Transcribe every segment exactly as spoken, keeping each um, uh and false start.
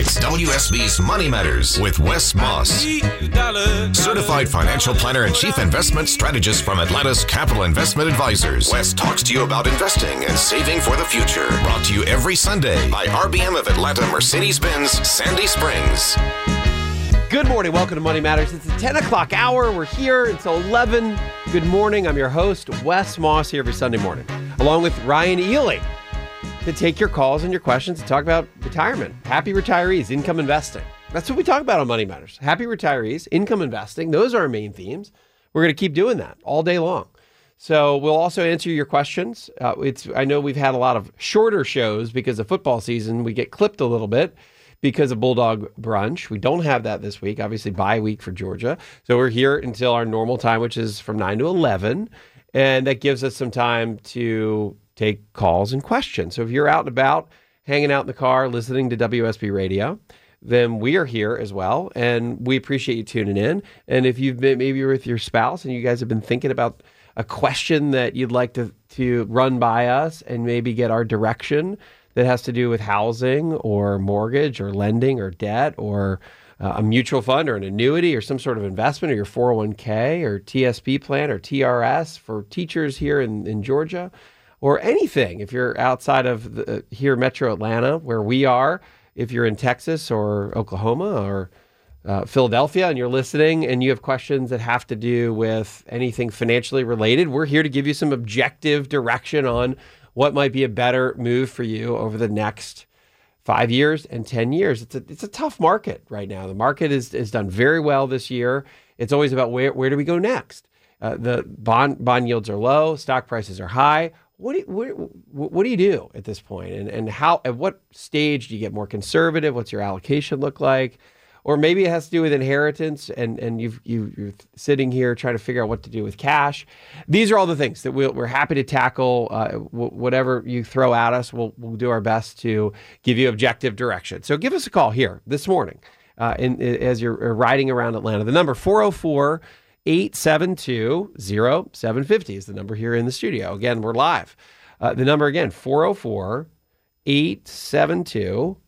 It's W S B's Money Matters with Wes Moss, certified financial planner and chief investment strategist from Atlanta's Capital Investment Advisors. Wes talks to you about investing and saving for the future. Brought to you every Sunday by R B M of Atlanta Mercedes-Benz Sandy Springs. Good morning. Welcome to Money Matters. It's the ten o'clock hour. We're here until eleven. Good morning. I'm your host, Wes Moss, here every Sunday morning, along with Ryan Ely, to take your calls and your questions and talk about retirement. Happy retirees, income investing. That's what we talk about on Money Matters. Happy retirees, income investing. Those are our main themes. We're going to keep doing that all day long. So we'll also answer your questions. Uh, it's I know we've had a lot of shorter shows because of football season. We get clipped a little bit because of Bulldog Brunch. We don't have that this week, obviously bye week for Georgia. So we're here until our normal time, which is from nine to eleven. And that gives us some time to take calls and questions. So if you're out and about, hanging out in the car, listening to W S B Radio, then we are here as well. And we appreciate you tuning in. And if you've been, maybe you're with your spouse and you guys have been thinking about a question that you'd like to, to run by us and maybe get our direction that has to do with housing or mortgage or lending or debt or uh, a mutual fund or an annuity or some sort of investment or your four oh one k or T S P plan or T R S for teachers here in, in Georgia or anything. If you're outside of the, here Metro Atlanta where we are, if you're in Texas or Oklahoma or uh, Philadelphia and you're listening and you have questions that have to do with anything financially related, we're here to give you some objective direction on what might be a better move for you over the next five years and ten years. It's a it's a tough market right now. The market is is done very well this year. It's always about where where do we go next? Uh, the bond bond yields are low, stock prices are high. What do you, what, what do you do at this point? And and how at what stage do you get more conservative? What's your allocation look like? Or maybe it has to do with inheritance, and, and you've, you, you're sitting here trying to figure out what to do with cash. These are all the things that we'll, we're happy to tackle. Uh, w- whatever you throw at us, we'll, we'll do our best to give you objective direction. So give us a call here this morning uh, in, in, as you're riding around Atlanta. The number four oh four, eight seven two, oh seven five oh is the number here in the studio. Again, we're live. Uh, the number again, four oh four, eight seven two,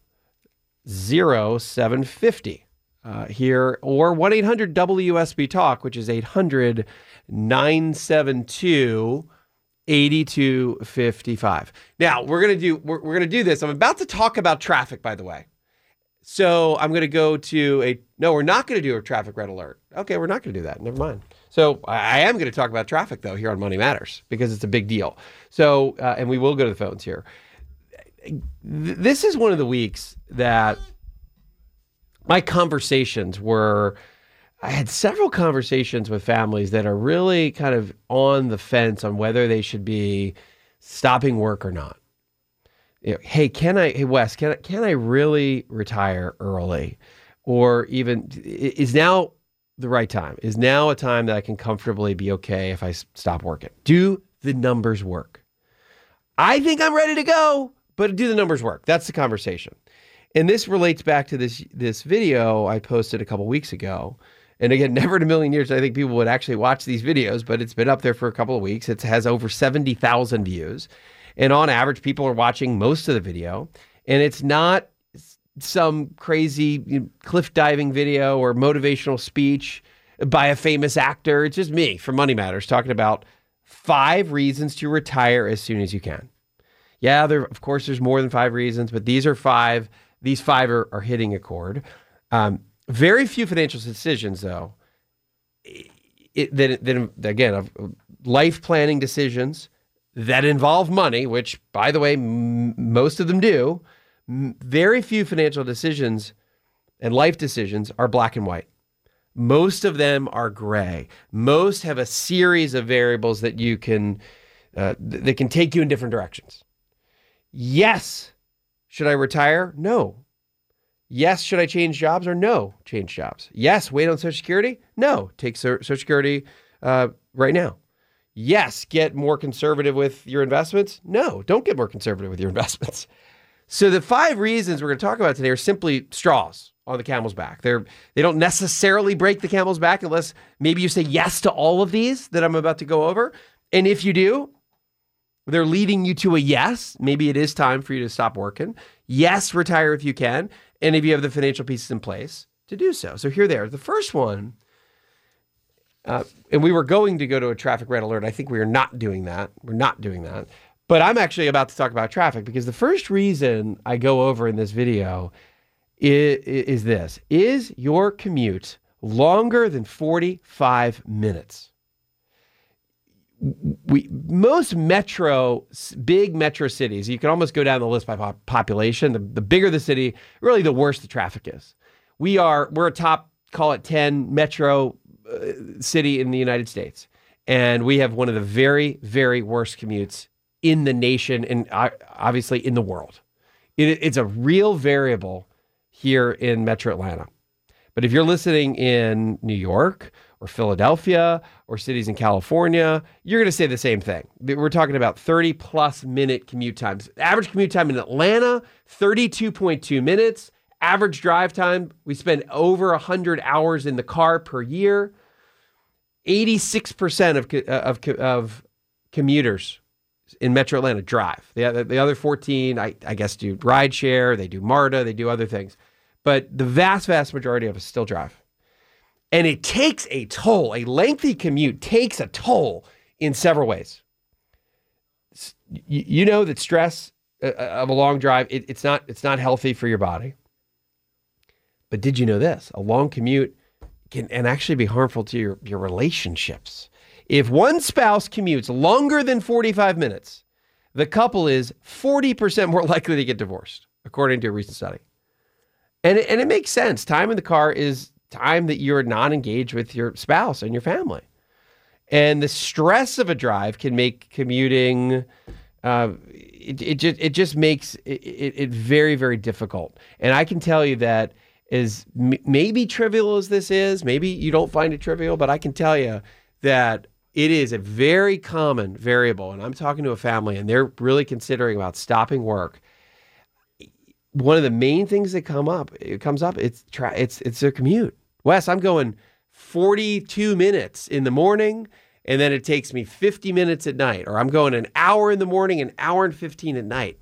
oh seven five oh. Uh, here, or one eight hundred W S B Talk, which is eight hundred, nine seven two, eight two five five. Now, we're going to do we're, we're going to do this. I'm about to talk about traffic, by the way. So I'm going to go to a, no, we're not going to do a traffic red alert. Okay, we're not going to do that. Never mind. So I am going to talk about traffic, though, here on Money Matters, because it's a big deal. So, uh, and we will go to the phones here. This is one of the weeks that my conversations were, I had several conversations with families that are really kind of on the fence on whether they should be stopping work or not. You know, hey, can I, hey, Wes, can I, can I really retire early? Or even, is now the right time? Is now a time that I can comfortably be okay if I stop working? Do the numbers work? I think I'm ready to go, but do the numbers work? That's the conversation. And this relates back to this this video I posted a couple weeks ago. And again, never in a million years I think people would actually watch these videos, but it's been up there for a couple of weeks. It has over seventy thousand views. And on average, people are watching most of the video. And it's not some crazy cliff diving video or motivational speech by a famous actor. It's just me from Money Matters talking about five reasons to retire as soon as you can. Yeah, there of course there's more than five reasons, but these are five. These five are, are hitting a chord. Um, very few financial decisions, though, it, that, that, again, of life planning decisions that involve money, which, by the way, m- most of them do. M- very few financial decisions and life decisions are black and white. Most of them are gray. Most have a series of variables that you can, uh, th- that can take you in different directions. Yes. Should I retire? No. Yes, should I change jobs or no, change jobs? Yes, wait on Social Security? No, take Social Security uh, right now. Yes, get more conservative with your investments? No, don't get more conservative with your investments. So the five reasons we're going to talk about today are simply straws on the camel's back. They're, they don't necessarily break the camel's back unless maybe you say yes to all of these that I'm about to go over. And if you do, They're leading you to a yes. Maybe it is time for you to stop working. Yes, retire if you can. And if you have the financial pieces in place to do so. So here they are. The first one, uh, and we were going to go to a traffic red alert. I think we are not doing that. We're not doing that. But I'm actually about to talk about traffic because the first reason I go over in this video is, is this. Is your commute longer than forty-five minutes? We most metro, big metro cities, you can almost go down the list by pop- population. The, the bigger the city, really the worse the traffic is. We are, we're a top, call it ten metro uh, city in the United States. And we have one of the very, very worst commutes in the nation and uh, obviously in the world. It, it's a real variable here in Metro Atlanta. But if you're listening in New York or Philadelphia or cities in California, you're going to say the same thing. We're talking about thirty plus minute commute times. Average commute time in Atlanta, thirty-two point two minutes. Average drive time, we spend over one hundred hours in the car per year. eighty-six percent of, of, of commuters in Metro Atlanta drive. The, the other fourteen, I, I guess, do rideshare, they do MARTA, they do other things. But the vast, vast majority of us still drive. And it takes a toll. A lengthy commute takes a toll in several ways. You, you know that stress of a long drive, it, it's not it's not healthy for your body. But did you know this? A long commute can and actually be harmful to your, your relationships. If one spouse commutes longer than forty-five minutes, the couple is forty percent more likely to get divorced, according to a recent study. And it, and it makes sense. Time in the car is time that you're not engaged with your spouse and your family. And the stress of a drive can make commuting, uh, it, it, just, it just makes it, it, it very, very difficult. And I can tell you that as m- maybe trivial as this is, maybe you don't find it trivial, but I can tell you that it is a very common variable. And I'm talking to a family and they're really considering about stopping work. One of the main things that come up, it comes up, it's tra- it's it's their commute. Wes, I'm going forty-two minutes in the morning, and then it takes me fifty minutes at night, or I'm going an hour in the morning, an hour and fifteen at night.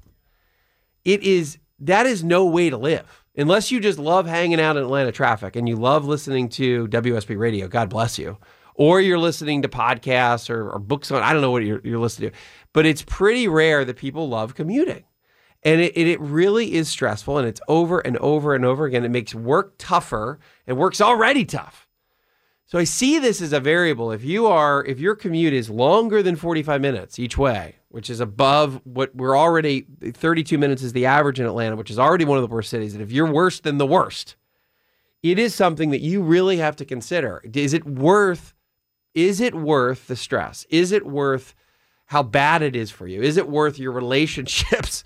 It is, that is no way to live. Unless you just love hanging out in Atlanta traffic and you love listening to W S B radio, God bless you. Or you're listening to podcasts or, or books on, I don't know what you're, you're listening to, but it's pretty rare that people love commuting. And it, it really is stressful, and it's over and over and over again. It makes work tougher, and work's already tough. So I see this as a variable. If you are, if your commute is longer than forty-five minutes each way, which is above what we're already, thirty-two minutes is the average in Atlanta, which is already one of the worst cities. And if you're worse than the worst, it is something that you really have to consider. Is it worth, is it worth the stress? Is it worth how bad it is for you? Is it worth your relationships?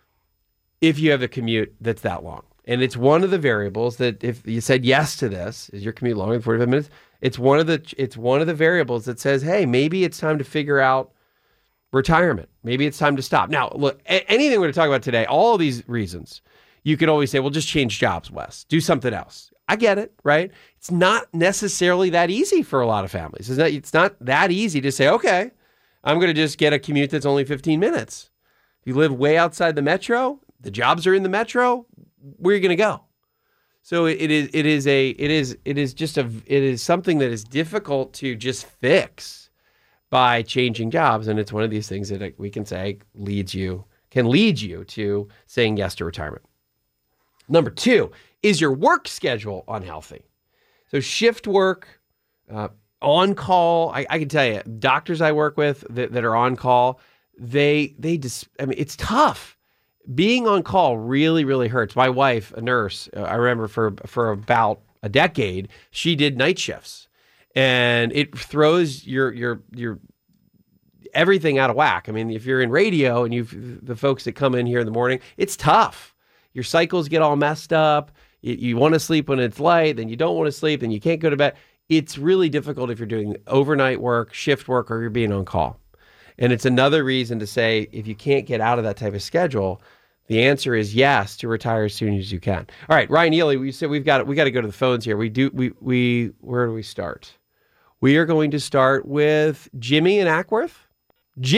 If you have a commute that's that long. And it's one of the variables that if you said yes to this, is your commute longer than forty-five minutes? It's one of the it's one of the variables that says, hey, maybe it's time to figure out retirement. Maybe it's time to stop. Now, look, a- anything we're going to talk about today, all of these reasons, you could always say, well, just change jobs, Wes. Do something else. I get it, right? It's not necessarily that easy for a lot of families. It's not, it's not that easy to say, okay, I'm going to just get a commute that's only fifteen minutes. If you live way outside the metro, the jobs are in the metro, where are you going to go? So it is, it is a, it is, it is just a, it is something that is difficult to just fix by changing jobs. And it's one of these things that we can say leads you, can lead you to saying yes to retirement. Number two, is your work schedule unhealthy? So shift work, uh, on call. I, I can tell you, doctors I work with that, that are on call, they, they just, I mean, it's tough. Being on call really, really hurts. My wife, a nurse, uh, I remember for for about a decade, she did night shifts, and it throws your your your everything out of whack. I mean, if you're in radio and you've the folks that come in here in the morning, it's tough. Your cycles get all messed up. You, you want to sleep when it's light, then you don't want to sleep, then you can't go to bed. It's really difficult if you're doing overnight work, shift work, or you're being on call. And it's another reason to say, if you can't get out of that type of schedule, the answer is yes to retire as soon as you can. All right, Ryan Ely, we said we've got we got to go to the phones here. We do we we where do we start? We are going to start with Jimmy in Ackworth. Jimmy,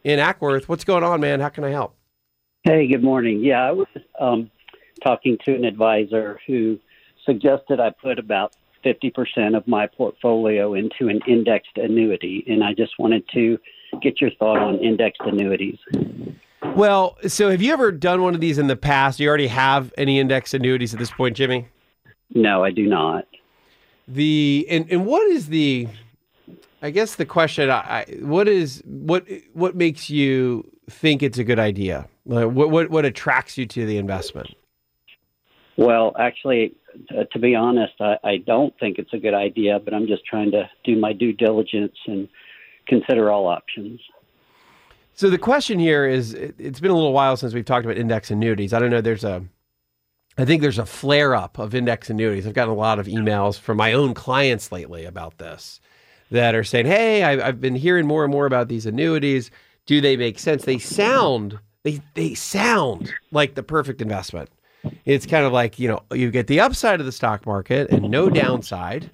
in Ackworth. What's going on, man? How can I help? Hey, good morning. Yeah, I was um, talking to an advisor who suggested I put about fifty percent of my portfolio into an indexed annuity, and I just wanted to get your thought on indexed annuities. Well, so have you ever done one of these in the past? Do you already have any indexed annuities at this point, Jimmy? No, I do not. The and, and what is the? I guess the question: I, what is what what makes you think it's a good idea? Like, what what what attracts you to the investment? Well, actually, uh, to be honest, I, I don't think it's a good idea, but I'm just trying to do my due diligence and consider all options. So the question here is: it, it's been a little while since we've talked about index annuities. I don't know. There's a I think there's a flare up of index annuities. I've gotten a lot of emails from my own clients lately about this that are saying, hey, I've, I've been hearing more and more about these annuities. Do they make sense? They sound, they, they sound like the perfect investment. It's kind of like, you know, you get the upside of the stock market and no downside.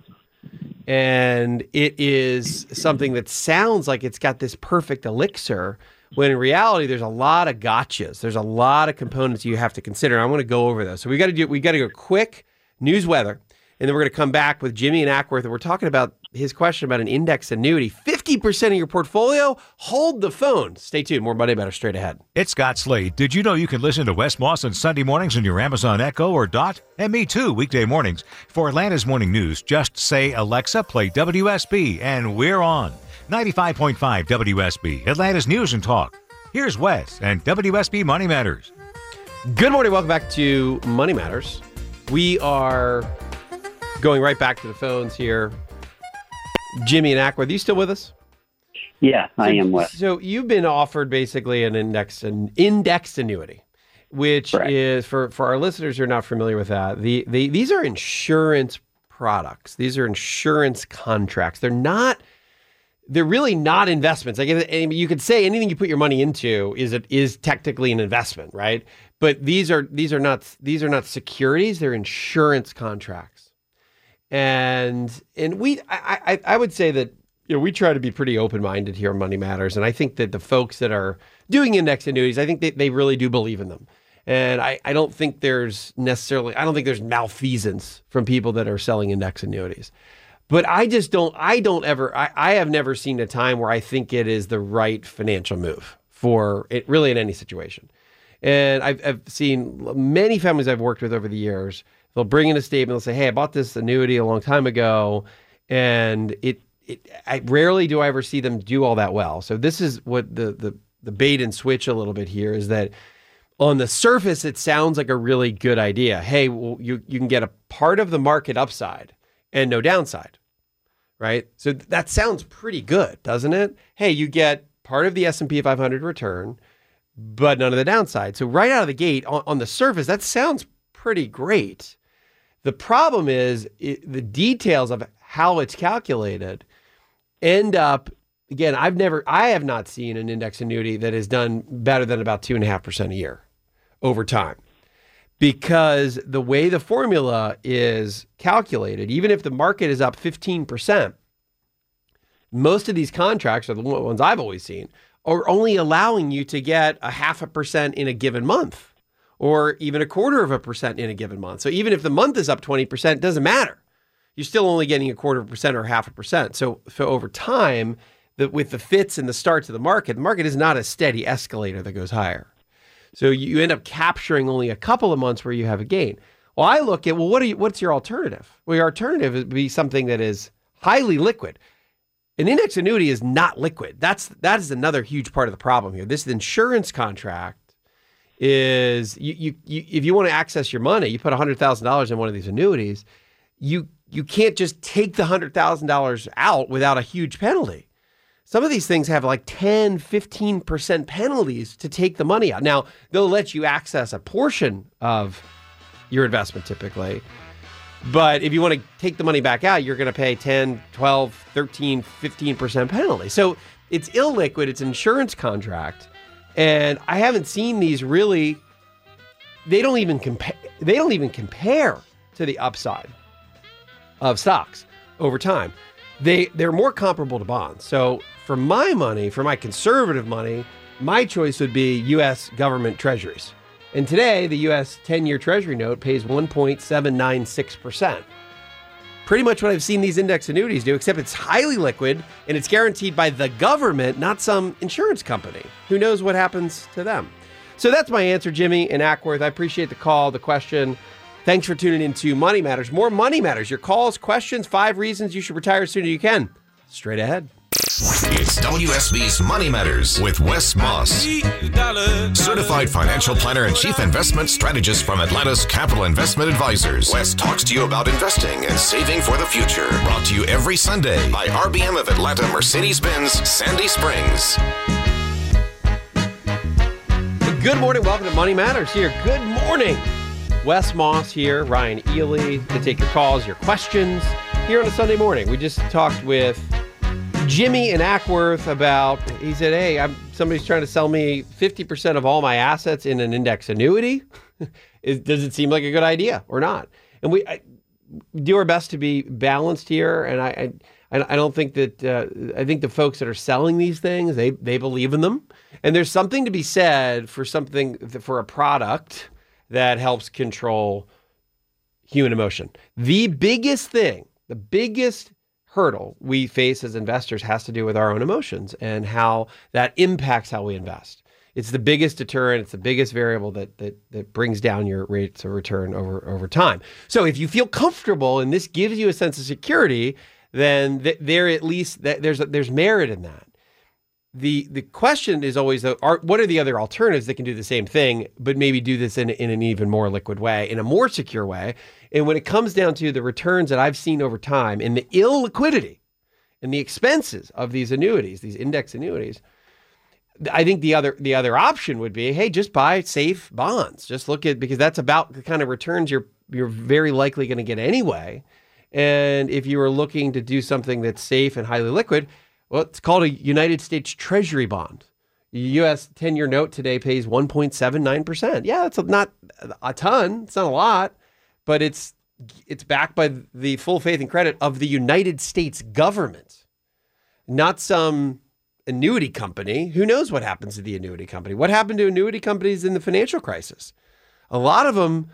And it is something that sounds like it's got this perfect elixir, when in reality, there's a lot of gotchas. There's a lot of components you have to consider. And I want to go over those. So we got to do, we got to go quick news weather, and then we're going to come back with Jimmy and Ackworth, and we're talking about his question about an index annuity. fifty percent of your portfolio? Hold the phone. Stay tuned. More Money Matters straight ahead. It's Scott Slade. Did you know you can listen to Wes Moss on Sunday mornings on your Amazon Echo or Dot? And me too, weekday mornings. For Atlanta's morning news, just say, Alexa, play W S B, and we're on. ninety-five point five W S B, Atlanta's News and Talk. Here's Wes and W S B Money Matters. Good morning. Welcome back to Money Matters. We are going right back to the phones here. Jimmy and Ackworth, are you still with us? Yeah, I so, am, Wes. So you've been offered basically an index an index annuity, which Correct. is, for, for our listeners who are not familiar with that, the, the these are insurance products. These are insurance contracts. They're not... They're really not investments. Like, you could say anything you put your money into is it is technically an investment, right? But these are these are not these are not securities. They're insurance contracts, and and we I I, I would say that, you know, we try to be pretty open minded here on Money Matters, and I think that the folks that are doing index annuities, I think they, they really do believe in them, and I I don't think there's necessarily I don't think there's malfeasance from people that are selling index annuities. But I just don't, I don't ever, I, I have never seen a time where I think it is the right financial move for it really in any situation. And I've, I've seen many families I've worked with over the years, they'll bring in a statement, they'll say, hey, I bought this annuity a long time ago, and it, it I rarely do I ever see them do all that well. So this is what the, the, the bait and switch a little bit here is that on the surface, it sounds like a really good idea. Hey, well, you, you can get a part of the market upside and no downside, right? So th- that sounds pretty good, doesn't it? Hey, you get part of the S and P five hundred return, but none of the downside. So right out of the gate, on, on the surface, that sounds pretty great. The problem is it, the details of how it's calculated end up, again, I've never, I have not seen an index annuity that has done better than about two and a half percent a year over time. Because the way the formula is calculated, even if the market is up fifteen percent, most of these contracts, are the ones I've always seen, are only allowing you to get a half a percent in a given month, or even a quarter of a percent in a given month. So even if the month is up twenty percent, it doesn't matter. You're still only getting a quarter of a percent or half a percent. So, so over time, the, with the fits and the starts of the market, the market is not a steady escalator that goes higher. So you end up capturing only a couple of months where you have a gain. Well, I look at, well, what are you, what's your alternative? Well, your alternative would be something that is highly liquid. An index annuity is not liquid. That's that is another huge part of the problem here. This insurance contract is, you, you, you if you want to access your money, you put one hundred thousand dollars in one of these annuities, you you can't just take the one hundred thousand dollars out without a huge penalty. Some of these things have like ten, fifteen percent penalties to take the money out. Now, they'll let you access a portion of your investment typically. But if you want to take the money back out, you're going to pay ten, twelve, thirteen, fifteen percent penalty. So it's illiquid. It's an insurance contract. And I haven't seen these really, they don't even compare, they don't even compare to the upside of stocks over time. They, they're more comparable to bonds. So for my money, for my conservative money, my choice would be U S government treasuries. And today, the U S ten-year Treasury note pays one point seven nine six percent. Pretty much what I've seen these index annuities do, except it's highly liquid and it's guaranteed by the government, not some insurance company. Who knows what happens to them? So that's my answer, Jimmy in Ackworth. I appreciate the call, the question. Thanks for tuning in to Money Matters. More Money Matters. Your calls, questions, five reasons you should retire as soon as you can. Straight ahead. It's W S B's Money Matters with Wes Moss, certified financial planner and chief investment strategist from Atlanta's Capital Investment Advisors. Wes talks to you about investing and saving for the future. Brought to you every Sunday by R B M of Atlanta Mercedes-Benz Sandy Springs. Good morning. Welcome to Money Matters here. Good morning. Wes Moss here, Ryan Ely, to take your calls, your questions here on a Sunday morning. We just talked with Jimmy in Ackworth about, he said, hey, I'm, somebody's trying to sell me fifty percent of all my assets in an index annuity. Is, does it seem like a good idea or not? And we I, do our best to be balanced here. And I I, I don't think that, uh, I think the folks that are selling these things, they, they believe in them. And there's something to be said for something, for a product that helps control human emotion. The biggest thing, the biggest hurdle we face as investors has to do with our own emotions and how that impacts how we invest. It's the biggest deterrent. It's the biggest variable that that that brings down your rates of return over, over time. So if you feel comfortable and this gives you a sense of security, then th- there at least th- there's there's merit in that. The the question is always, though, are, what are the other alternatives that can do the same thing, but maybe do this in, in an even more liquid way, in a more secure way? And when it comes down to the returns that I've seen over time and the illiquidity and the expenses of these annuities, these index annuities, I think the other the other option would be, hey, just buy safe bonds. Just look at, because that's about the kind of returns you're you're very likely going to get anyway. And if you were looking to do something that's safe and highly liquid, well, it's called a United States Treasury bond. U S ten-year note today pays one point seven nine percent. Yeah, it's not a ton. It's not a lot, but it's it's backed by the full faith and credit of the United States government, not some annuity company. Who knows what happens to the annuity company? What happened to annuity companies in the financial crisis? A lot of them,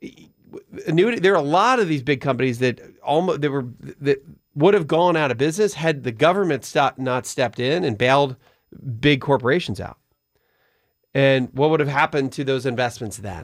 annuity. There are a lot of these big companies that almost that were that would have gone out of business had the government stopped, not stepped in and bailed big corporations out. And what would have happened to those investments then?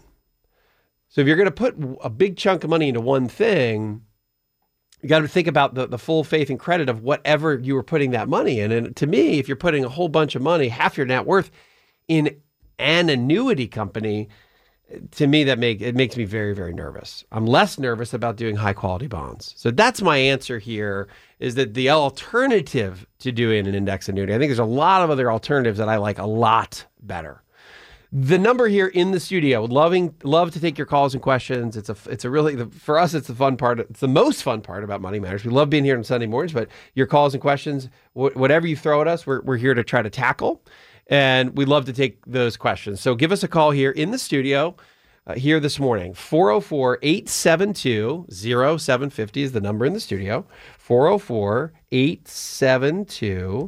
So if you're going to put a big chunk of money into one thing, you got to think about the, the full faith and credit of whatever you were putting that money in. And to me, if you're putting a whole bunch of money, half your net worth, in an annuity company, to me, that make it makes me very, very nervous. I'm less nervous about doing high quality bonds. So that's my answer here, is that the alternative to doing an index annuity, I think there's a lot of other alternatives that I like a lot better. The number here in the studio, loving, love to take your calls and questions. It's a, it's a really, for us, it's the fun part. It's the most fun part about Money Matters. We love being here on Sunday mornings, but your calls and questions, wh- whatever you throw at us, we're, we're here to try to tackle. And we'd love to take those questions. So give us a call here in the studio uh, here this morning. four oh four, eight seven two, oh seven five oh is the number in the studio. four oh four, eight seven two,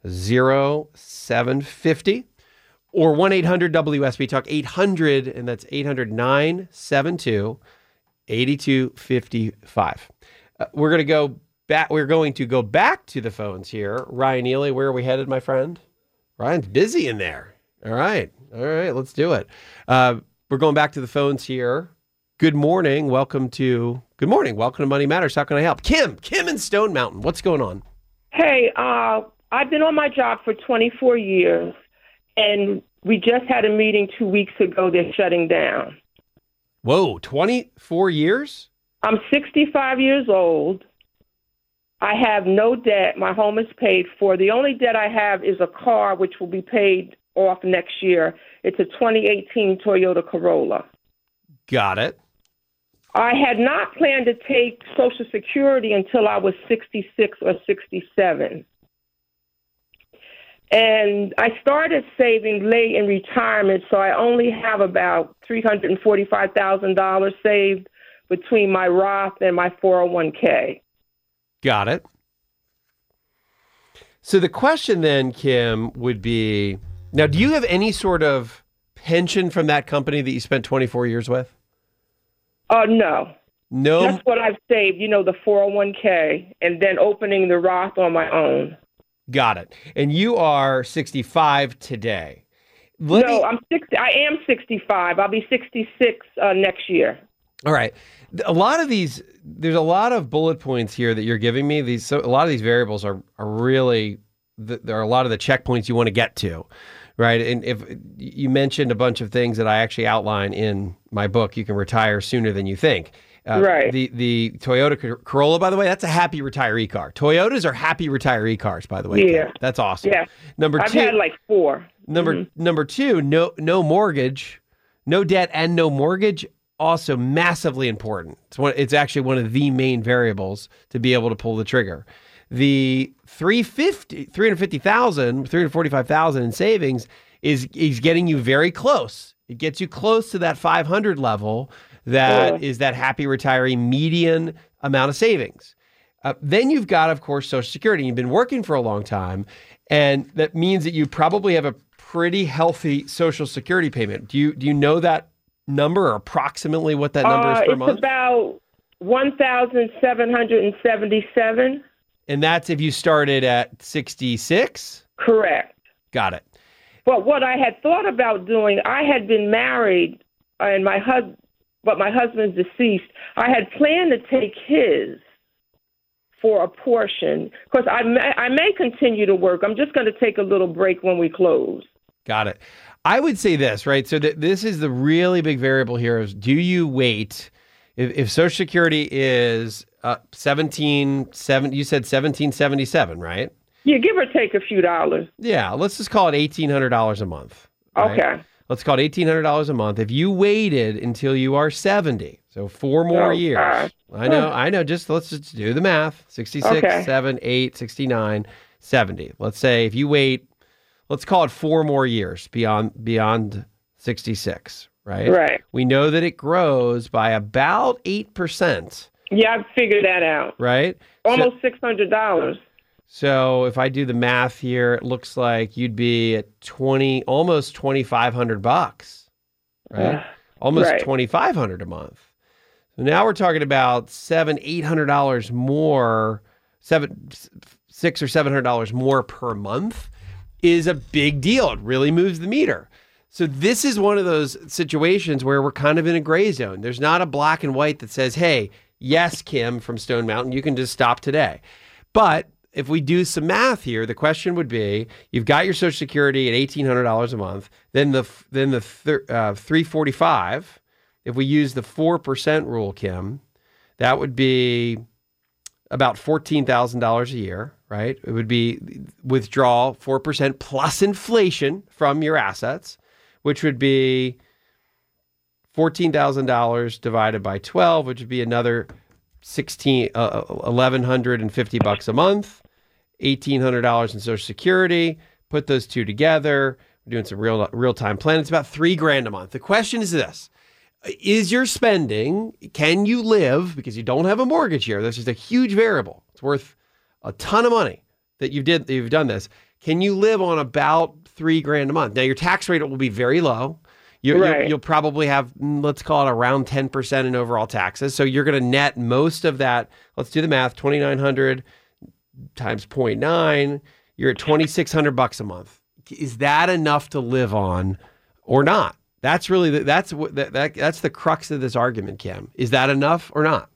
oh seven five oh. Or one eight hundred W S B Talk, eight hundred, and that's eight hundred, nine seven two, eight two five five. Uh, we're going to go back. We're going to go back to the phones here. Ryan Ely, where are we headed, my friend? Ryan's busy in there. All right. All right. Let's do it. Uh, we're going back to the phones here. Good morning. Welcome to, good morning. Welcome to Money Matters. How can I help? Kim, Kim in Stone Mountain. What's going on? Hey, uh, I've been on my job for twenty-four years, and we just had a meeting two weeks ago. They're shutting down. Whoa, twenty-four years? I'm sixty-five years old. I have no debt. My home is paid for. The only debt I have is a car, which will be paid off next year. It's a twenty eighteen Toyota Corolla. Got it. I had not planned to take Social Security until I was sixty-six or sixty-seven. And I started saving late in retirement, so I only have about three hundred forty-five thousand dollars saved between my Roth and my four oh one k. Got it. So the question then, Kim, would be, Now, do you have any sort of pension from that company that you spent twenty-four years with? Uh, no. No. That's what I've saved, you know, the four oh one k, and then opening the Roth on my own. Got it. And you are sixty-five today. Let no, me... I'm sixty. I am sixty-five. I'll be sixty-six uh, next year. All right. A lot of these, there's a lot of bullet points here that you're giving me. These, so a lot of these variables are are really, there are a lot of the checkpoints you want to get to, right? And if you mentioned a bunch of things that I actually outline in my book, You Can Retire Sooner Than You Think. Uh, right. The the Toyota Corolla, by the way, that's a happy retiree car. Toyotas are happy retiree cars, by the way. Yeah. Kim. That's awesome. Yeah. Number I've two. had like four. Number Mm-hmm. number two, no no mortgage, no debt and no mortgage. Also massively important. It's one. It's actually one of the main variables to be able to pull the trigger. The three hundred fifty thousand, three hundred forty-five thousand in savings is is getting you very close. It gets you close to that five hundred level. That Yeah. is that happy retiree median amount of savings. Uh, then you've got, of course, Social Security. You've been working for a long time, and that means that you probably have a pretty healthy Social Security payment. Do you do you know that number or approximately what that number is Uh, per it's month? about one thousand seven hundred seventy-seven. And that's if you started at sixty-six? Correct. Got it. But what I had thought about doing, I had been married, and my husband, but my husband's deceased. I had planned to take his for a portion because I may, I may continue to work. I'm just going to take a little break when we close. Got it. I would say this, right? So th- this is the really big variable here is do you wait if, if Social Security is uh, seventeen seven, you said seventeen seventy-seven, right? Yeah, give or take a few dollars. Yeah, let's just call it eighteen hundred dollars a month. Right? Okay. Let's call it eighteen hundred dollars a month. If you waited until you are seventy, so four more Oh, years. gosh. I know, I know. Just let's just do the math. sixty-six, Okay. seven, eight, sixty-nine, seventy. Let's say if you wait, let's call it four more years beyond beyond sixty-six, right? Right. We know that it grows by about eight percent, Yeah, I figured that out. right? So- Almost six hundred dollars. So if I do the math here, it looks like you'd be at twenty, almost twenty-five hundred bucks, right? Uh, almost right. twenty-five hundred a month. So now we're talking about seven, eight hundred dollars more, seven, six or seven hundred dollars more per month is a big deal. It really moves the meter. So this is one of those situations where we're kind of in a gray zone. There's not a black and white that says, hey, yes, Kim from Stone Mountain, you can just stop today. But if we do some math here, the question would be: you've got your Social Security at eighteen hundred dollars a month, then the then the th- uh, three forty-five. If we use the four percent rule, Kim, that would be about fourteen thousand dollars a year, right? It would be withdrawal four percent plus inflation from your assets, which would be fourteen thousand dollars divided by twelve, which would be another sixteen, uh, eleven hundred and fifty bucks a month. eighteen hundred dollars in Social Security. Put those two together. We're doing some real real time planning. It's about three grand a month. The question is this: is your spending? Can you live because you don't have a mortgage here? That's just a huge variable. It's worth a ton of money that you did. That you've done this. Can you live on about three grand a month? Now your tax rate will be very low. You, Right. you'll, you'll probably have, let's call it around ten percent in overall taxes. So you're going to net most of that. Let's do the math. twenty-nine hundred times zero point nine. You're at twenty-six hundred bucks a month. Is that enough to live on or not? That's really, the, that's what, that, that, that's the crux of this argument, Kim. Is that enough or not?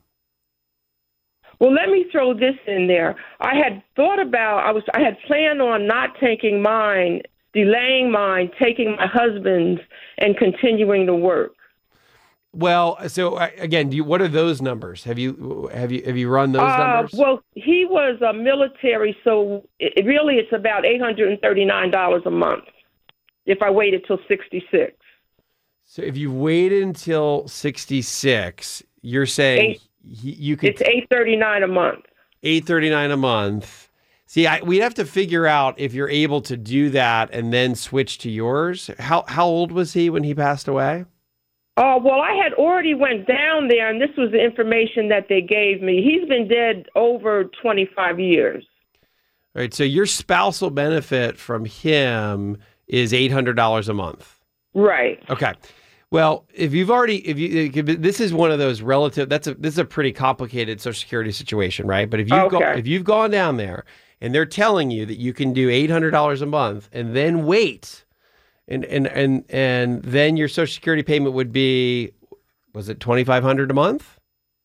Well, let me throw this in there. I had thought about, I was, I had planned on not taking mine, delaying mine, taking my husband's, and continuing to work. Well, so uh, again, do you, what are those numbers? Have you have you have you run those Uh, numbers? well, he was a military, so it, really it's about eight hundred thirty-nine dollars a month if I waited till sixty-six. So if you waited until sixty-six, you're saying Eight. he, you could It's eight thirty-nine a month. eight thirty-nine a month. See, I, we'd have to figure out if you're able to do that and then switch to yours. How how old was he when he passed away? Oh, well, I had already went down there, and this was the information that they gave me. He's been dead over twenty-five years. All right, so your spousal benefit from him is eight hundred dollars a month. Right. Okay. Well, if you've already, if you, this is one of those relative, that's a, this is a pretty complicated Social Security situation, right? But if you've, Okay. go, if you've gone down there and they're telling you that you can do eight hundred dollars a month and then wait, and, and, and, and then your Social Security payment would be, was it twenty-five hundred dollars a month?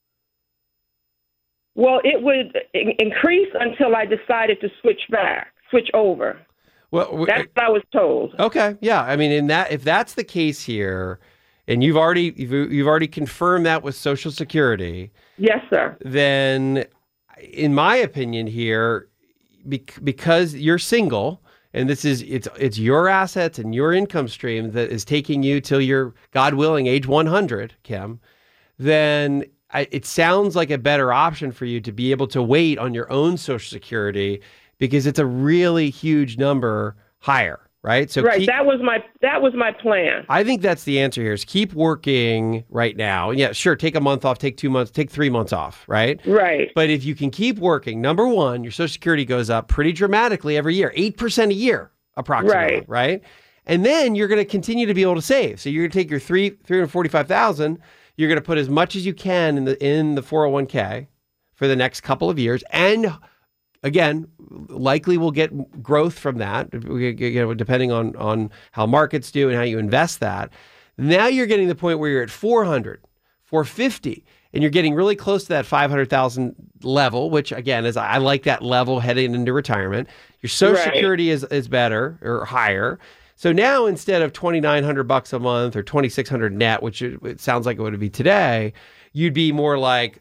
Well, it would in- increase until I decided to switch back, switch over. Well, That's what I was told. okay. Yeah. I mean, in that, if that's the case here, and you've already, you've, you've already confirmed that with Social Security, Yes, sir. then in my opinion here, bec- because you're single and this is, it's, it's your assets and your income stream that is taking you till you're, God willing, age one hundred, Kim, then I, it sounds like a better option for you to be able to wait on your own Social Security because it's a really huge number higher. Right. So right. keep, that was my that was my plan. I think that's the answer here is keep working right now. Yeah, sure. Take a month off, take two months, take three months off. Right. Right. But if you can keep working, number one, your Social Security goes up pretty dramatically every year, eight percent a year, approximately. Right. Right. And then you're going to continue to be able to save. So you're going to take your three, three hundred forty-five thousand, you're going to put as much as you can in the, in the four oh one k for the next couple of years. And again, likely we'll get growth from that, you know, depending on, on how markets do and how you invest that. Now you're getting to the point where you're at four hundred, four fifty, and you're getting really close to that five hundred thousand level, which again, is I like that level heading into retirement. Your Social Right. Security is, is better or higher. So now instead of twenty-nine hundred bucks a month or twenty-six hundred net, which it, it sounds like it would be today, you'd be more like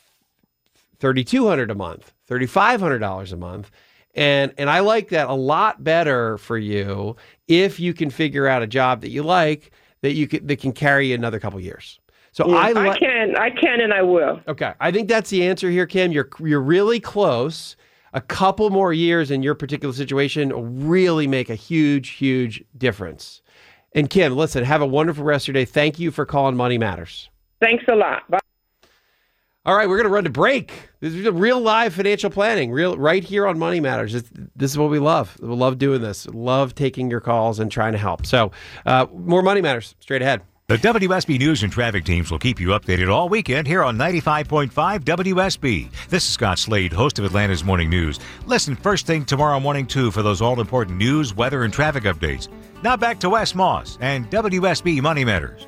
thirty-two hundred a month, thirty-five hundred dollars a month. And and I like that a lot better for you if you can figure out a job that you like that you can, that can carry you another couple years. So Yeah, I, I li- can, I can, and I will. Okay, I think that's the answer here, Kim. You're you're really close. A couple more years in your particular situation will really make a huge, huge difference. And Kim, listen, have a wonderful rest of your day. Thank you for calling Money Matters. Thanks a lot. Bye. All right, we're going to run to break. This is a real live financial planning, real right here on Money Matters. It's, this is what we love. We love doing this. Love taking your calls and trying to help. So uh, more Money Matters straight ahead. The W S B News and Traffic teams will keep you updated all weekend here on ninety-five point five W S B. This is Scott Slade, host of Atlanta's Morning News. Listen first thing tomorrow morning, too, for those all-important news, weather, and traffic updates. Now back to Wes Moss and W S B Money Matters.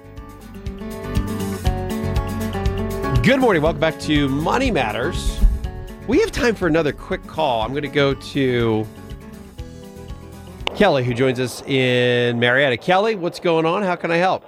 Good morning. Welcome back to Money Matters. We have time for another quick call. I'm going to go to Kelly, who joins us in Marietta. Kelly, what's going on? How can I help?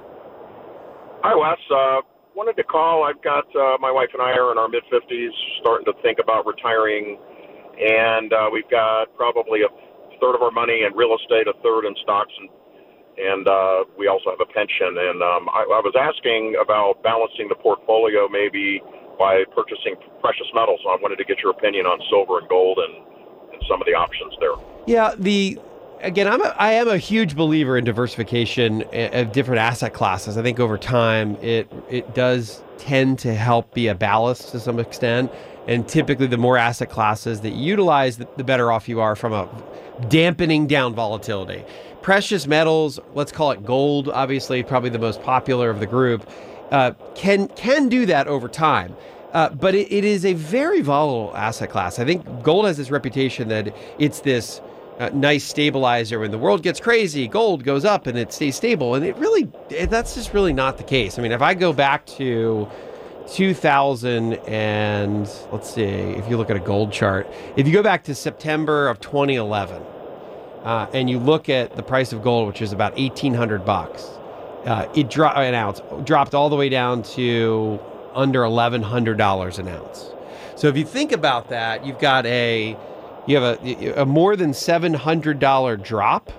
Hi, Wes. Uh, wanted to call. I've got uh, my wife and I are in our mid-fifties, starting to think about retiring, and uh, we've got probably a third of our money in real estate, a third in stocks, and and uh, we also have a pension. And um, I, I was asking about balancing the portfolio maybe by purchasing precious metals. So I wanted to get your opinion on silver and gold and, and some of the options there. Yeah, the again, I'm a, I am a huge believer in diversification of different asset classes. I think over time it it does tend to help be a ballast to some extent. And typically, the more asset classes that you utilize, the, the better off you are from a dampening down volatility. Precious metals, let's call it gold, obviously probably the most popular of the group, uh, can can do that over time. Uh, but it, it is a very volatile asset class. I think gold has this reputation that it's this uh, nice stabilizer. When the world gets crazy, gold goes up and it stays stable. And it really, it, that's just really not the case. I mean, if I go back to two thousand and let's see, if you look at a gold chart, if you go back to September of twenty eleven, uh, and you look at the price of gold, which is about eighteen hundred bucks, uh, it dropped an ounce, dropped all the way down to under eleven hundred dollars an ounce. So if you think about that, you've got a, you have a, a more than seven hundred dollars drop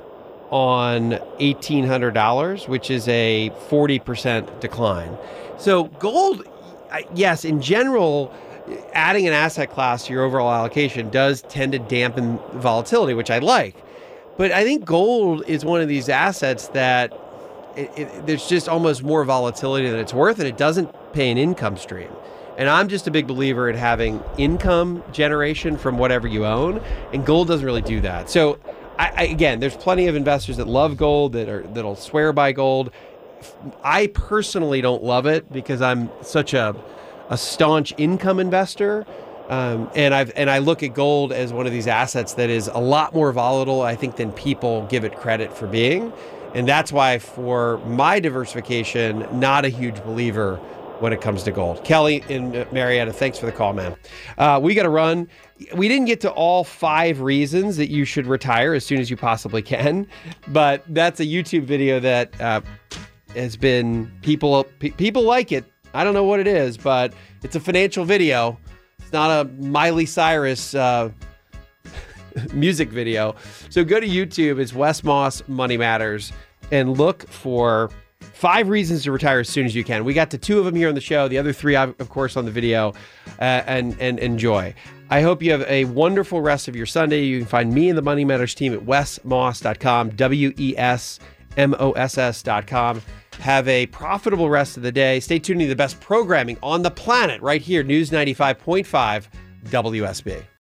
on eighteen hundred dollars, which is a forty percent decline. So gold, yes, in general, adding an asset class to your overall allocation does tend to dampen volatility, which I like. But I think gold is one of these assets that it, it, there's just almost more volatility than it's worth, and it doesn't pay an income stream. And I'm just a big believer in having income generation from whatever you own, and gold doesn't really do that. So I, I, again, there's plenty of investors that love gold, that are that'll swear by gold. I personally don't love it because I'm such a a staunch income investor, um, and I've and I look at gold as one of these assets that is a lot more volatile, I think, than people give it credit for being, and that's why for my diversification, not a huge believer when it comes to gold. Kelly in Marietta, thanks for the call, man. Uh, we got to run. We didn't get to all five reasons that you should retire as soon as you possibly can, but that's a YouTube video that uh, has been, people pe- people like it. I don't know what it is, but it's a financial video. It's not a Miley Cyrus uh, music video. So go to YouTube. It's Wes Moss Money Matters and look for five reasons to retire as soon as you can. We got to two of them here on the show. The other three, of course, on the video. Uh, and and enjoy. I hope you have a wonderful rest of your Sunday. You can find me and the Money Matters team at wes moss dot com, W E S M O S S dot com. Have a profitable rest of the day. Stay tuned to the best programming on the planet right here, News ninety-five point five W S B.